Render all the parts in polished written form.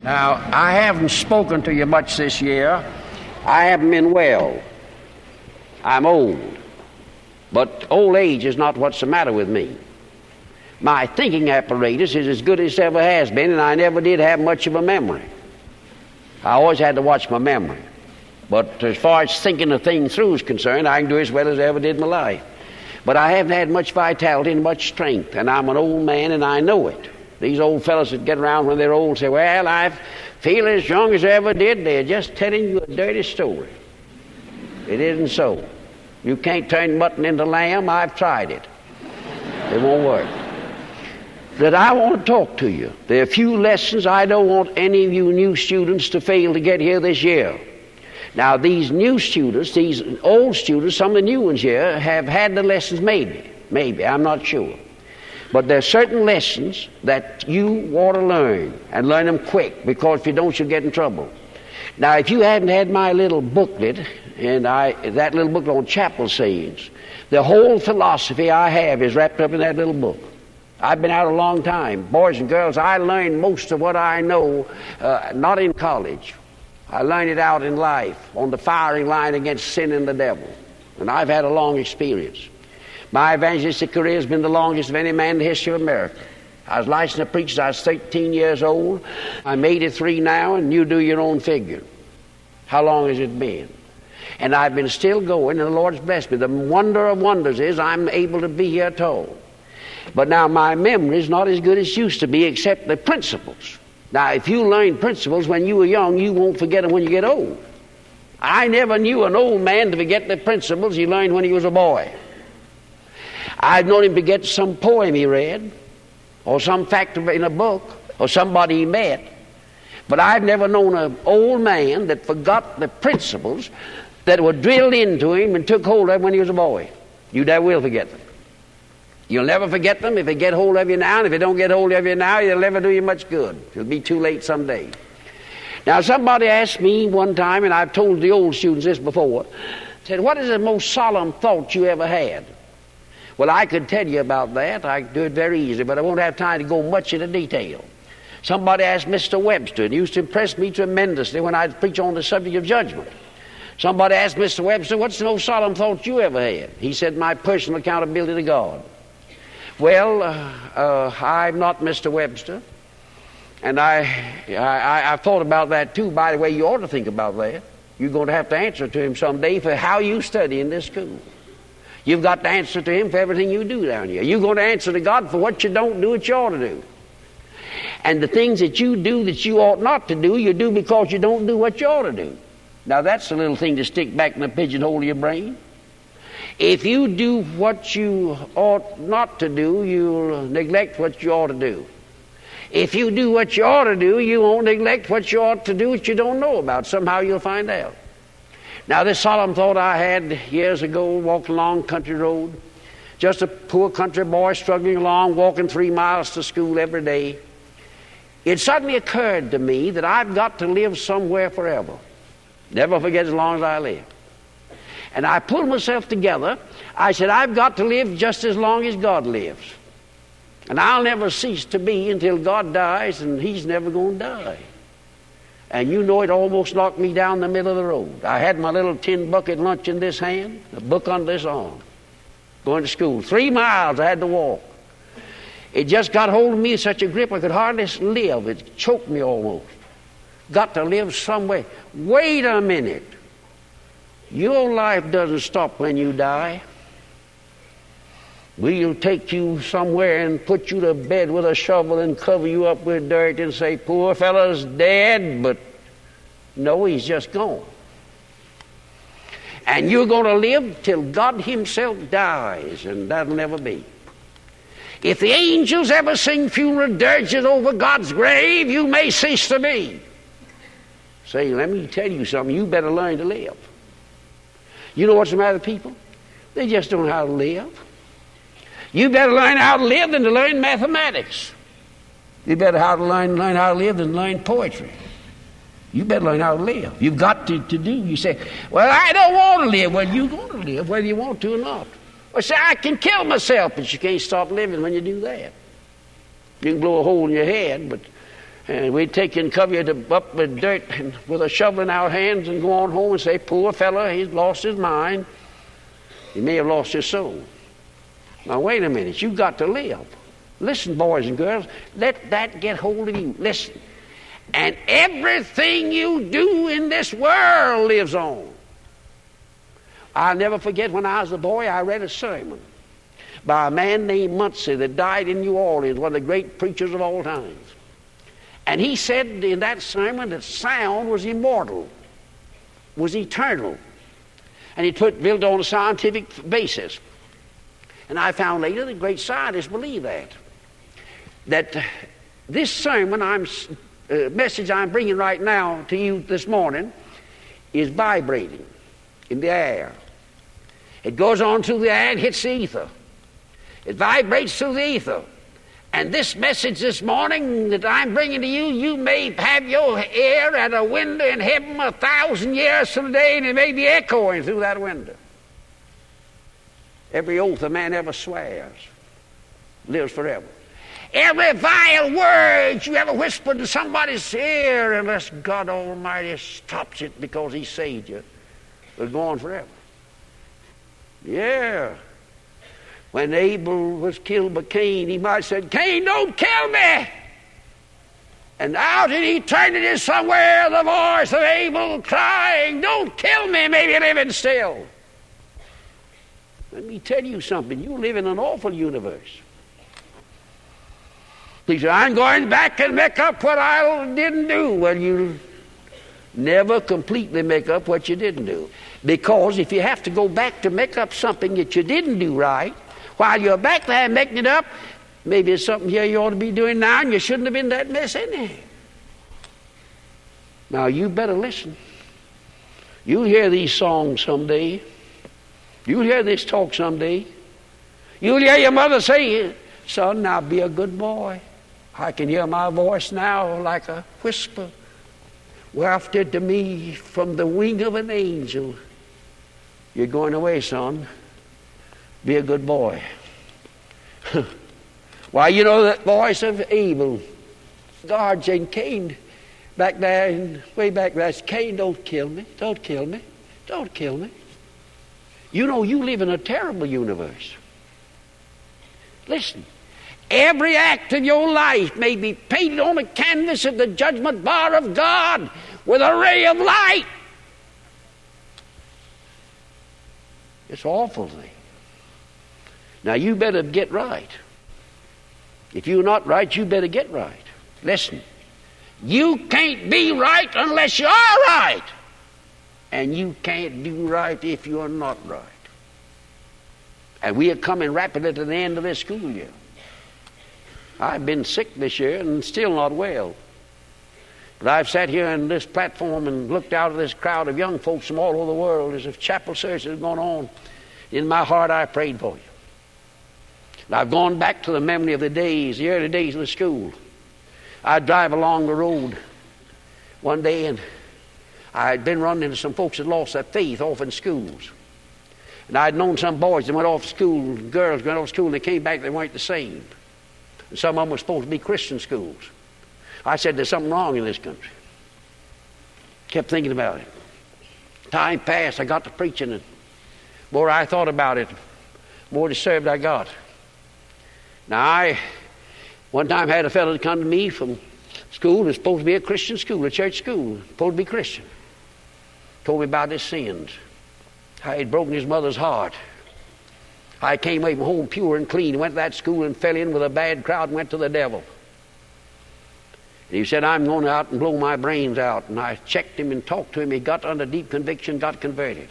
Now, I haven't spoken to you much this year. I haven't been well. I'm old. But old age is not what's the matter with me. My thinking apparatus is as good as it ever has been, and I never did have much of a memory. I always had to watch my memory. But as far as thinking a thing through is concerned, I can do as well as I ever did in my life. But I haven't had much vitality and much strength, and I'm an old man, and I know it. These old fellows that get around when they're old say, well, I feel as young as I ever did. They're just telling you a dirty story. It isn't so. You can't turn mutton into lamb. I've tried it. It won't work. That I want to talk to you. There are a few lessons I don't want any of you new students to fail to get here this year. Now, these new students, these old students, some of the new ones here, have had the lessons maybe, I'm not sure. But there are certain lessons that you want to learn, and learn them quick, because if you don't, you'll get in trouble. Now, if you haven't had my little booklet, and that little booklet on chapel sayings, the whole philosophy I have is wrapped up in that little book. I've been out a long time. Boys and girls, I learned most of what I know not in college. I learned it out in life, on the firing line against sin and the devil. And I've had a long experience. My evangelistic career has been the longest of any man in the history of America. I was licensed to preach as I was 13 years old. I'm 83 now, and you do your own figure. How long has it been? And I've been still going, and the Lord's blessed me. The wonder of wonders is I'm able to be here at all. But now my memory is not as good as it used to be, except the principles. Now, if you learn principles when you were young, you won't forget them when you get old. I never knew an old man to forget the principles he learned when he was a boy. I've known him forget some poem he read, or some fact in a book, or somebody he met. But I've never known an old man that forgot the principles that were drilled into him and took hold of him when he was a boy. You never will forget them. You'll never forget them if they get hold of you now, and if they don't get hold of you now, they'll never do you much good. It'll be too late someday. Now, somebody asked me one time, and I've told the old students this before, said, what is the most solemn thought you ever had? Well, I could tell you about that. I could do it very easily, but I won't have time to go much into detail. Somebody asked Mr. Webster, and it used to impress me tremendously when I'd preach on the subject of judgment. Somebody asked Mr. Webster, what's the most solemn thought you ever had? He said, my personal accountability to God. Well, I'm not Mr. Webster, and I thought about that too. By the way, you ought to think about that. You're going to have to answer to him someday for how you study in this school. You've got to answer to him for everything you do down here. You're going to answer to God for what you don't do, what you ought to do. And the things that you do that you ought not to do, you do because you don't do what you ought to do. Now, that's a little thing to stick back in the pigeonhole of your brain. If you do what you ought not to do, you'll neglect what you ought to do. If you do what you ought to do, you won't neglect what you ought to do that you don't know about. Somehow you'll find out. Now, this solemn thought I had years ago, walking along country road, just a poor country boy struggling along, walking 3 miles to school every day. It suddenly occurred to me that I've got to live somewhere forever. Never forget as long as I live. And I pulled myself together. I said, I've got to live just as long as God lives. And I'll never cease to be until God dies, and he's never going to die. And you know, it almost knocked me down the middle of the road. I had my little tin bucket lunch in this hand, a book under this arm, going to school. 3 miles I had to walk. It just got hold of me in such a grip I could hardly live. It choked me almost. Got to live somewhere. Wait a minute. Your life doesn't stop when you die. We'll take you somewhere and put you to bed with a shovel and cover you up with dirt and say, poor fellow's dead, but no, he's just gone. And you're going to live till God himself dies, and that'll never be. If the angels ever sing funeral dirges over God's grave, you may cease to be. Say, let me tell you something, you better learn to live. You know what's the matter with people? They just don't know how to live. You better learn how to live than to learn mathematics. You better learn how to live than learn poetry. You better learn how to live. You've got to do. You say, well, I don't want to live. Well, you're going to live whether you want to or not. Or say, I can kill myself, but you can't stop living when you do that. You can blow a hole in your head, but And we'd take you and cover you up with dirt and with a shovel in our hands and go on home and say, poor fella, he's lost his mind. He may have lost his soul. Now, wait a minute. You've got to live. Listen, boys and girls, let that get hold of you. Listen. And everything you do in this world lives on. I'll never forget when I was a boy, I read a sermon by a man named Muncie that died in New Orleans, one of the great preachers of all times. And he said in that sermon that sound was immortal, was eternal. And he built on a scientific basis. And I found later that great scientists believe that. That this sermon, message I'm bringing right now to you this morning, is vibrating in the air. It goes on through the air and hits the ether. It vibrates through the ether. And this message this morning that I'm bringing to you, you may have your ear at a window in heaven 1,000 years from today, and it may be echoing through that window. Every oath a man ever swears lives forever. Every vile word you ever whispered to somebody's ear, unless God Almighty stops it because He saved you, will go on forever. Yeah. When Abel was killed by Cain, he might have said, Cain, don't kill me. And out in eternity somewhere, the voice of Abel crying, don't kill me, maybe living still. Let me tell you something. You live in an awful universe. He said, I'm going back and make up what I didn't do. Well, you never completely make up what you didn't do. Because if you have to go back to make up something that you didn't do right, while you're back there making it up, maybe it's something here you ought to be doing now, and you shouldn't have been that mess anyhow. Now, you better listen. You'll hear these songs someday. You'll hear this talk someday. You'll hear your mother say, son, now be a good boy. I can hear my voice now like a whisper wafted to me from the wing of an angel. You're going away, son. Be a good boy. Why, you know that voice of Abel. God saying, Cain, back there, and way back there, Cain, don't kill me. Don't kill me. Don't kill me. You know you live in a terrible universe. Listen. Every act of your life may be painted on a canvas of the judgment bar of God with a ray of light. It's an awful thing. Now you better get right. If you're not right, you better get right. Listen, you can't be right unless you are right. And you can't do right if you're not right. And we are coming rapidly to the end of this school year. I've been sick this year and still not well. But I've sat here on this platform and looked out at this crowd of young folks from all over the world as if chapel service has gone on. In my heart, I prayed for you. And I've gone back to the memory of the days, the early days of the school. I'd drive along the road one day, and I'd been running into some folks that lost their faith off in schools. And I'd known some boys that went off to school, girls went off to school, and they came back, they weren't the same. And some of them were supposed to be Christian schools. I said, there's something wrong in this country. Kept thinking about it. Time passed, I got to preaching, and the more I thought about it, the more disturbed I got. Now, one time had a fellow that come to me from school. It was supposed to be a Christian school, a church school, supposed to be Christian. Told me about his sins, how he'd broken his mother's heart. I came away from home pure and clean, went to that school and fell in with a bad crowd and went to the devil. And he said, I'm going out and blow my brains out. And I checked him and talked to him. He got under deep conviction, got converted.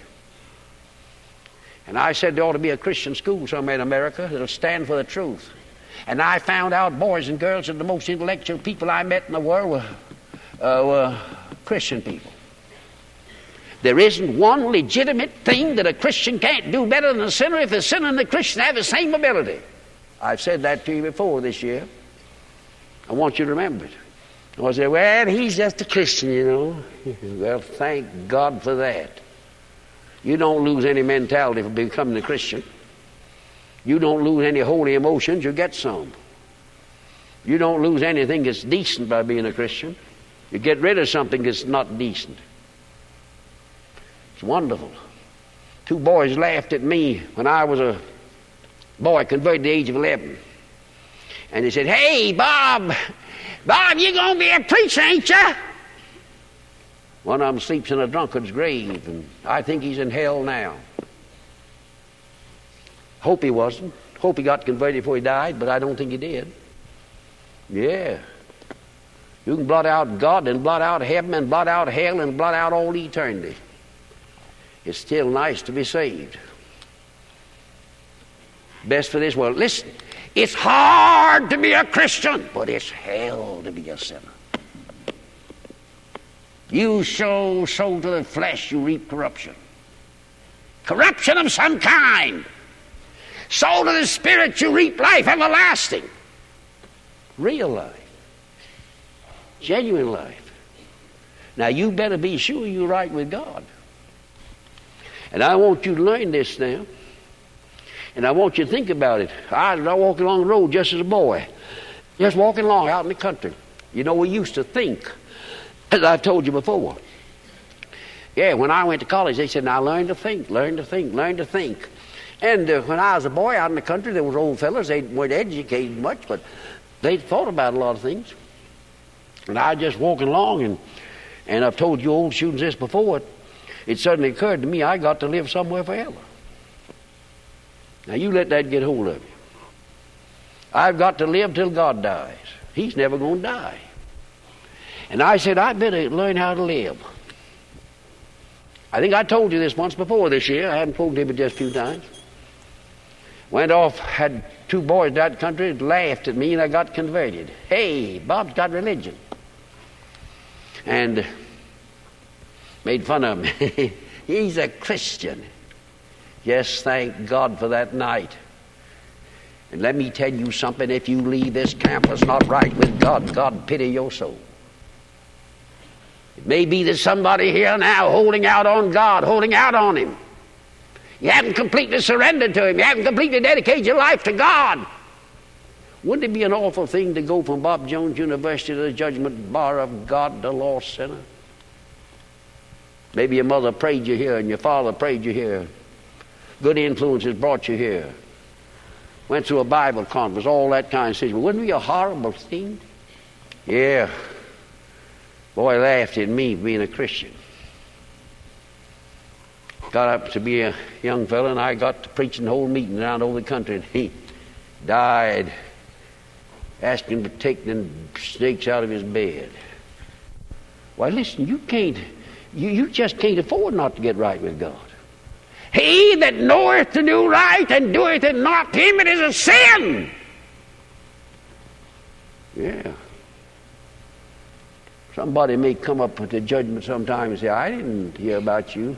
And I said there ought to be a Christian school somewhere in America that'll stand for the truth. And I found out boys and girls that the most intellectual people I met in the world were Christian people. There isn't one legitimate thing that a Christian can't do better than a sinner if the sinner and the Christian have the same ability. I've said that to you before this year. I want you to remember it. I say, well, he's just a Christian, you know. Well, thank God for that. You don't lose any mentality for becoming a Christian. You don't lose any holy emotions, you get some. You don't lose anything that's decent by being a Christian. You get rid of something that's not decent. It's wonderful. 2 boys laughed at me when I was a boy, converted at the age of 11. And they said, "Hey, Bob, you're going to be a preacher, ain't you?" One of them sleeps in a drunkard's grave, and I think he's in hell now. Hope he wasn't. Hope he got converted before he died, but I don't think he did. Yeah. You can blot out God and blot out heaven and blot out hell and blot out all eternity. It's still nice to be saved. Best for this world. Listen, it's hard to be a Christian, but it's hell to be a sinner. You sow to the flesh, you reap corruption. Corruption of some kind. Sow to the Spirit, you reap life everlasting. Real life. Genuine life. Now you better be sure you're right with God. And I want you to learn this now. And I want you to think about it. I was walking along the road just as a boy. Just walking along out in the country. You know, we used to think, as I've told you before. Yeah, when I went to college, they said, now learn to think, learn to think, learn to think. And when I was a boy out in the country, there was old fellas. They weren't educated much, but they thought about a lot of things. And I was just walking along, and I've told you old students this before. It suddenly occurred to me I got to live somewhere forever. Now you let that get hold of you. I've got to live till God dies. He's never going to die. And I said, I better learn how to live. I think I told you this once before this year. I haven't told you but just a few times. Went off, had 2 boys in that country, laughed at me, and I got converted. Hey, Bob's got religion. And made fun of him. He's a Christian. Yes, thank God for that night. And let me tell you something, if you leave this campus not right with God, God pity your soul. It may be that somebody here now holding out on God, holding out on Him. You haven't completely surrendered to Him. You haven't completely dedicated your life to God. Wouldn't it be an awful thing to go from Bob Jones University to the judgment bar of God, the lost sinner? Maybe your mother prayed you here and your father prayed you here. Good influences brought you here. Went through a Bible conference, all that kind of situation. Wouldn't it be a horrible thing? Yeah. Boy laughed at me being a Christian. Got up to be a young fellow, and I got to preaching the whole meeting around over the country, and he died asking to take the snakes out of his bed. Why, listen, you just can't afford not to get right with God. He that knoweth to do right and doeth it not, him it is a sin. Yeah. Somebody may come up with the judgment sometime and say, I didn't hear about you.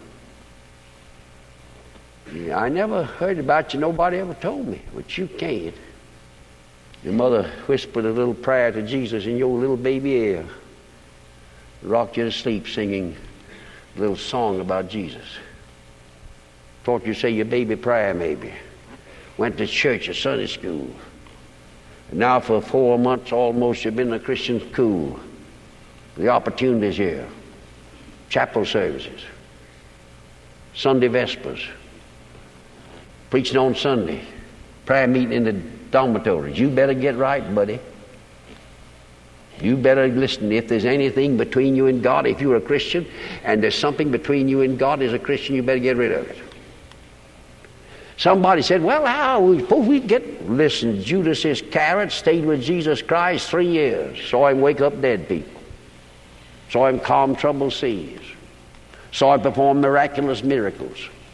Yeah, I never heard about you. Nobody ever told me. But you can't. Your mother whispered a little prayer to Jesus in your little baby ear. Rocked you to sleep singing a little song about Jesus. Taught you to say your baby prayer maybe. Went to church or Sunday school. And now for 4 months almost you've been in a Christian school. The opportunities here. Chapel services. Sunday vespers. Preaching on Sunday. Prayer meeting in the dormitories. You better get right, buddy. You better listen. If there's anything between you and God, if you're a Christian, and there's something between you and God as a Christian, you better get rid of it. Somebody said, well, how we suppose we get... Listen, Judas Iscariot stayed with Jesus Christ 3 years. Saw him wake up dead people. Saw him calm troubled seas. Saw him perform miraculous miracles.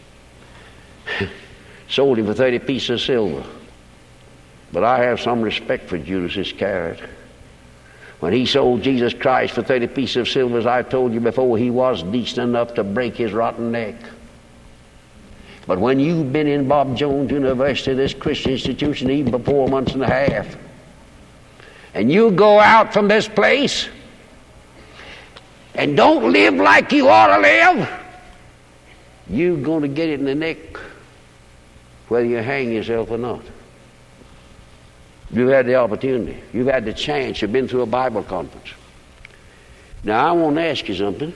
Sold him for 30 pieces of silver. But I have some respect for Judas Iscariot. When he sold Jesus Christ for 30 pieces of silver, as I've told you before, he was decent enough to break his rotten neck. But when you've been in Bob Jones University, this Christian institution, even for 4 months and a half, and you go out from this place and don't live like you ought to live, you're going to get it in the neck whether you hang yourself or not. You've had the opportunity. You've had the chance. You've been through a Bible conference. Now, I want to ask you something.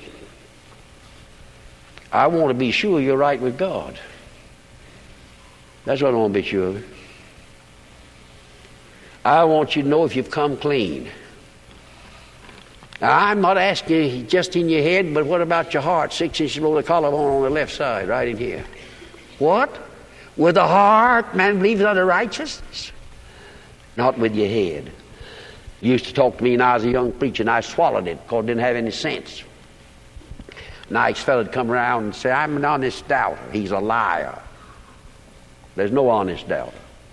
I want to be sure you're right with God. That's what I want to be sure of. I want you to know if you've come clean. Now, I'm not asking you just in your head, but what about your heart? 6 inches below the collarbone on the left side, right in here. What? With the heart, man believes unto righteousness. Not with your head. You used to talk to me when I was a young preacher, and I swallowed it because I didn't have any sense. Nice fellow would come around and say, I'm an honest doubter. He's a liar. There's no honest doubter.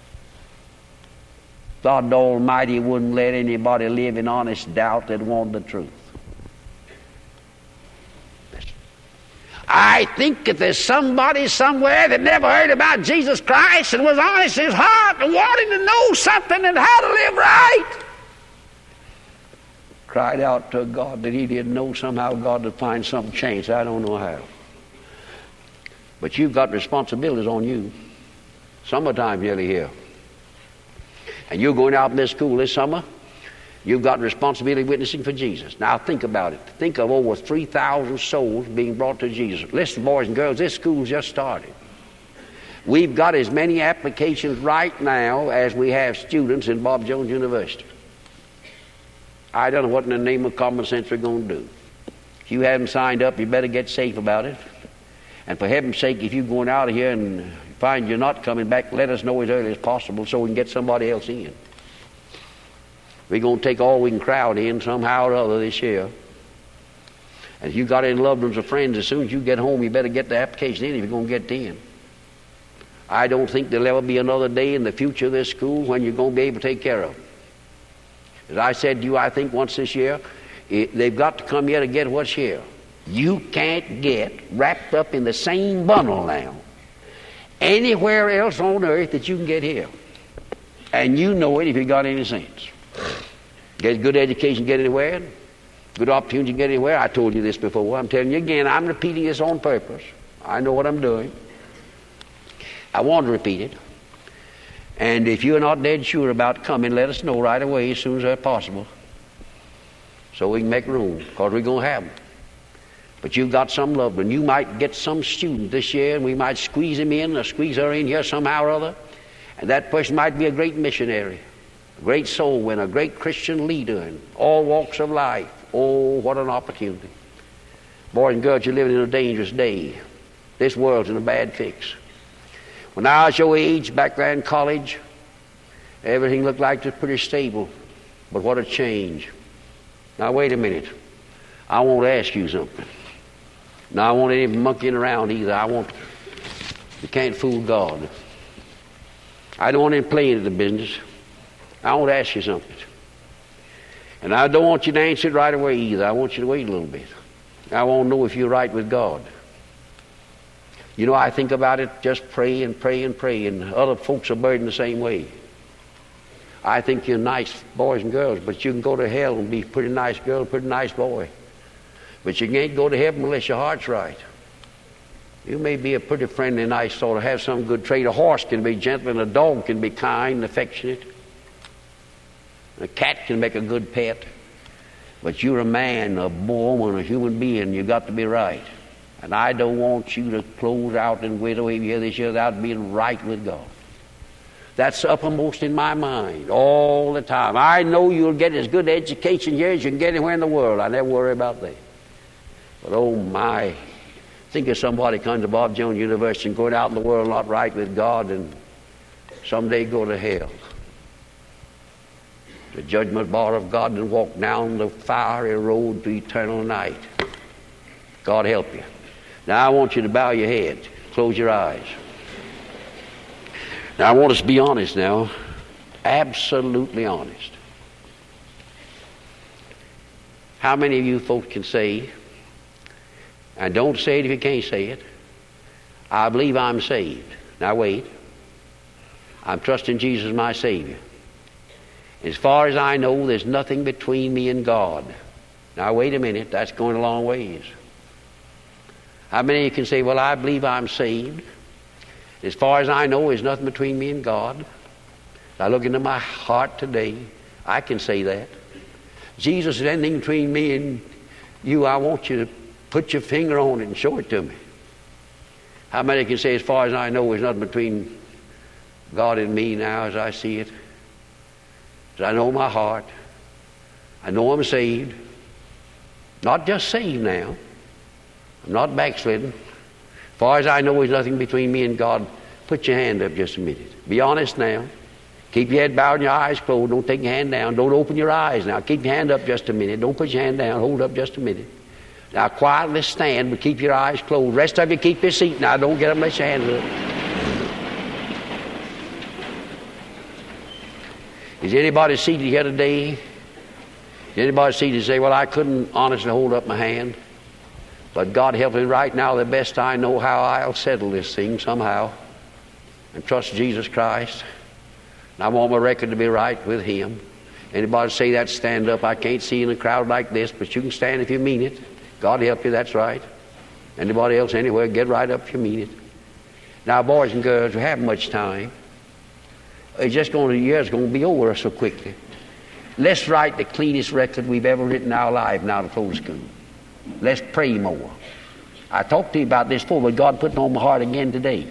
God Almighty wouldn't let anybody live in honest doubt that wanted the truth. I think if there's somebody somewhere that never heard about Jesus Christ and was honest in his heart and wanted to know something and how to live right, cried out to God that he didn't know, somehow God would find some chance. I don't know how. But you've got responsibilities on you. Summertime nearly here. And you're going out in this school this summer. You've got responsibility witnessing for Jesus. Now think about it. Think of over 3,000 souls being brought to Jesus. Listen, boys and girls, this school's just started. We've got as many applications right now as we have students in Bob Jones University. I don't know what in the name of common sense we're going to do. If you haven't signed up, you better get safe about it. And for heaven's sake, if you're going out of here and find you're not coming back, let us know as early as possible so we can get somebody else in. We're going to take all we can crowd in somehow or other this year. And if you've got any loved ones or friends, as soon as you get home, you better get the application in if you're going to get in. I don't think there'll ever be another day in the future of this school when you're going to be able to take care of them. As I said to you, I think once this year, they've got to come here to get what's here. You can't get wrapped up in the same bundle now anywhere else on earth that you can get here. And you know it if you got any sense. Get a good education, get anywhere. Good opportunity to get anywhere. I told you this before. I'm telling you again, I'm repeating this on purpose. I know what I'm doing. I want to repeat it. And if you're not dead sure about coming, let us know right away as soon as that's possible. So we can make room, because we're going to have them. But you've got some loved one. You might get some student this year, and we might squeeze him in or squeeze her in here somehow or other. And that person might be a great missionary, a great soul winner, a great Christian leader in all walks of life. Oh, what an opportunity. Boys and girls, you're living in a dangerous day. This world's in a bad fix. When I was your age, back there in college, everything looked like it was pretty stable. But what a change. Now, wait a minute. I want to ask you something. Now, I won't any monkeying around either. You can't fool God. I don't want any playing in the business. I want to ask you something. And I don't want you to answer it right away either. I want you to wait a little bit. I want to know if you're right with God. You know, I think about it, just pray and pray and pray, and other folks are burdened the same way. I think you're nice boys and girls, but you can go to hell and be a pretty nice girl, a pretty nice boy. But you can't go to heaven unless your heart's right. You may be a pretty friendly, nice sort of have some good trait. A horse can be gentle, and a dog can be kind and affectionate. A cat can make a good pet. But you're a man, a woman, a human being. You've got to be right. And I don't want you to close out and wait away here this year without being right with God. That's uppermost in my mind all the time. I know you'll get as good education here as you can get anywhere in the world. I never worry about that. But oh my, think of somebody comes to Bob Jones University and going out in the world not right with God and someday go to hell. The judgment bar of God and walk down the fiery road to eternal night. God help you. Now I want you to bow your head, close your eyes. Now I want us to be honest now, absolutely honest. How many of you folks can say, and don't say it if you can't say it, I believe I'm saved. Now wait. I'm trusting Jesus as my Savior. As far as I know, there's nothing between me and God. Now wait a minute, that's going a long ways. How many of you can say, well, I believe I'm saved. As far as I know, there's nothing between me and God. I look into my heart today, I can say that. Jesus, is anything between me and you, I want you to put your finger on it and show it to me. How many can say, as far as I know, there's nothing between God and me now as I see it? As I know my heart, I know I'm saved. Not just saved now. I'm not backslidden. As far as I know, there's nothing between me and God. Put your hand up just a minute. Be honest now. Keep your head bowed and your eyes closed. Don't take your hand down. Don't open your eyes now. Keep your hand up just a minute. Don't put your hand down. Hold up just a minute. Now quietly stand, but keep your eyes closed. Rest of you keep your seat now. Don't get up unless your hands up. Is anybody seated here today? Is anybody seated and say, well, I couldn't honestly hold up my hand, but God help me right now, the best I know how I'll settle this thing somehow and trust Jesus Christ. And I want my record to be right with Him. Anybody say that, stand up. I can't see in a crowd like this, but you can stand if you mean it. God help you, that's right. Anybody else anywhere, get right up if you mean it. Now, boys and girls, we haven't much time. It's just going to, years going to be over so quickly. Let's write the cleanest record we've ever written in our life now to close school. Let's pray more. I talked to you about this before, but God put it on my heart again today.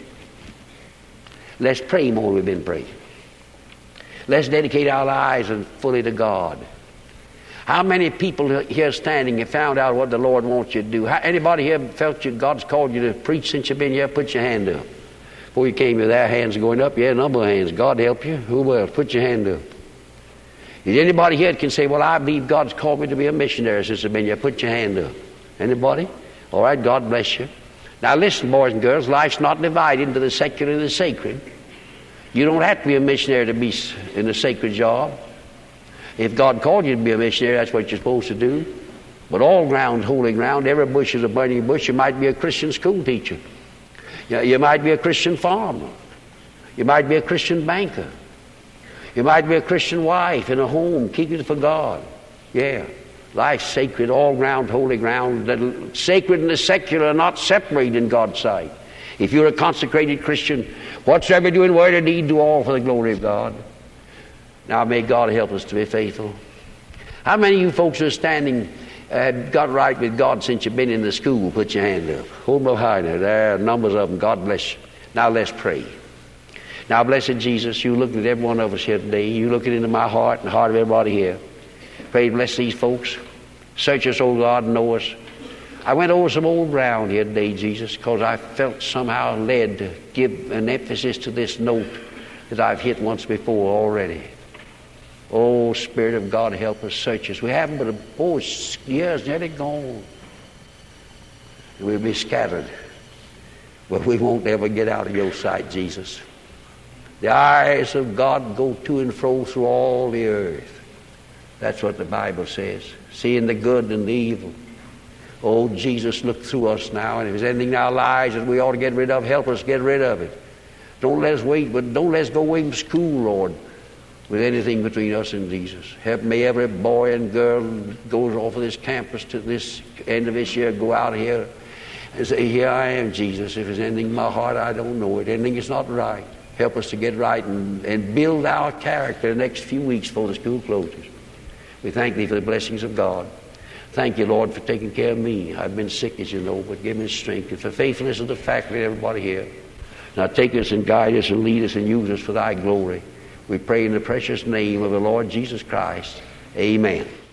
Let's pray more than we've been praying. Let's dedicate our lives fully to God. How many people here standing have found out what the Lord wants you to do? Anybody here felt God's called you to preach since you've been here? Put your hand up. Before you came here, their hands going up. Yeah, a number of hands. God help you. Who will? Put your hand up. Is anybody here that can say, well, I believe God's called me to be a missionary since I've been here? Put your hand up. Anybody? All right, God bless you. Now listen, boys and girls, life's not divided into the secular and the sacred. You don't have to be a missionary to be in a sacred job. If God called you to be a missionary, that's what you're supposed to do. But all ground's holy ground. Every bush is a burning bush. You might be a Christian school teacher. You might be a Christian farmer. You might be a Christian banker. You might be a Christian wife in a home, keeping it for God. Yeah. Life's sacred, all ground, holy ground. The sacred and the secular are not separated in God's sight. If you're a consecrated Christian, whatsoever you do in word or deed, do all for the glory of God. Now may God help us to be faithful. How many of you folks who are standing got right with God since you've been in the school? Put your hand up. Hold them high there. There are numbers of them. God bless you. Now let's pray. Now, blessed Jesus, you looking at every one of us here today. You looking into my heart and the heart of everybody here. Pray bless these folks. Search us, oh God, and know us. I went over some old ground here today, Jesus, because I felt somehow led to give an emphasis to this note that I've hit once before already. Oh, Spirit of God, help us, search us. We haven't but years nearly gone. We'll be scattered. But we won't ever get out of your sight, Jesus. The eyes of God go to and fro through all the earth. That's what the Bible says. Seeing the good and the evil. Oh, Jesus, look through us now. And if there's anything in our lives that we ought to get rid of, help us get rid of it. Don't let us wait, but don't let us go away from school, Lord, with anything between us and Jesus. Help me, every boy and girl that goes off of this campus to this end of this year, go out here and say, here I am, Jesus. If there's anything in my heart, I don't know it. Anything is not right. Help us to get right and build our character the next few weeks before the school closes. We thank Thee for the blessings of God. Thank You, Lord, for taking care of me. I've been sick, as You know, but give me strength. And for faithfulness of the faculty and everybody here. Now take us and guide us and lead us and use us for Thy glory. We pray in the precious name of the Lord Jesus Christ. Amen.